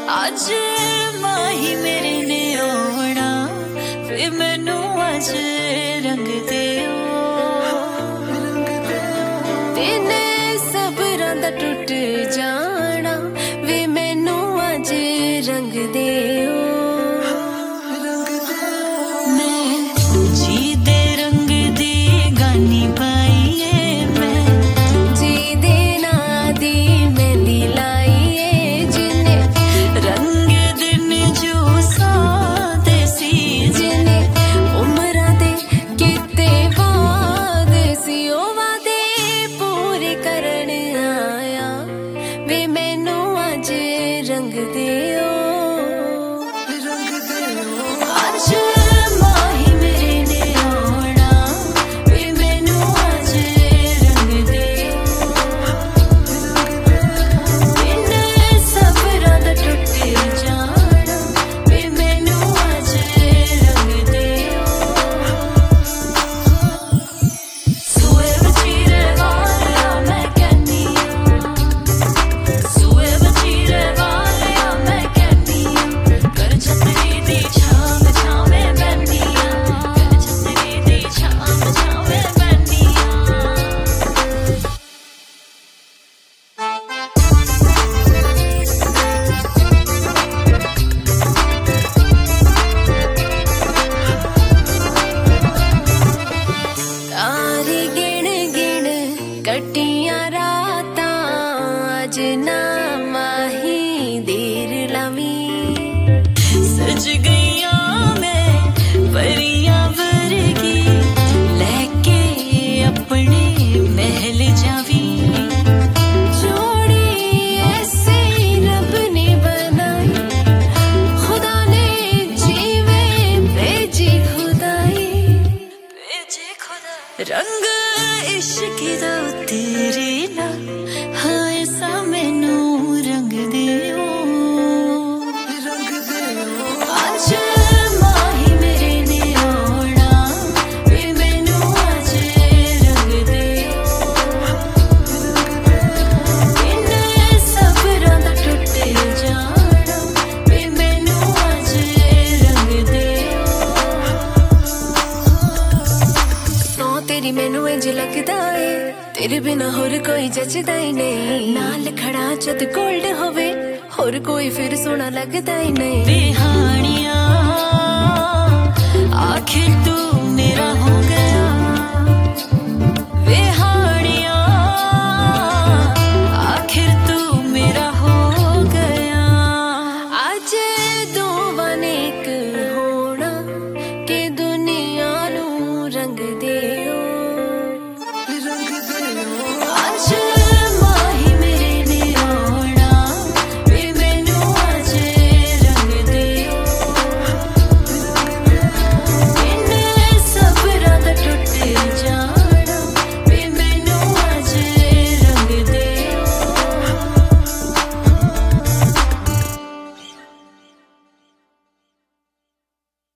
आज माही मेरे ने आना वे मैनू आज रंग दिओ तेने सबरां दा टुट जाना वे मैनू आज रंग दिओ मैं जी दे रंग दी गानी पाईए मैं जी दे ना दी मेहंदी लाईए जिने रंग दिन जो सादे सी जिने उमरां दे किते वादे सी ओ वादे पूरे करन आया वे मैनू आज रंग दिओ आज माही मेरे ने आना वे मैनू आज रंग दिओ तेने सबरां दा टुट जाना वे मैनू आज रंग दिओ सूए बचीरे वालिया मैं कहनी सूए बचीरे वालिया मैं कहनी कर छतरी दी छाम छावे बैठिया कर छतरी दी छाम छावे बैठिया तारी गिण गिण कटियां रातां अज ना माही देर लावी सज गईया मैं परियां वर्गी लैके अपने महल जावी जोड़ी ऐसे रब ने बनाई खुदा ने जीवे भेजी खुदाई रंग इश्क दा तेरे ना हाय सा मैनू रंग दिओ आज माही मेरे ने आना वे मैनू आज रंग दिओ तेने सबरां दा टुट जाना वे मैनू आज रंग दिओ सौ तेरी मैनू इंज लगदा ए तेरे बिना होर कोई जचदा ही नहीं नाल खड़ा जद गोल्ड होवे होर कोई फिर सोना लगदा ही नहीं बेहानियां आखिर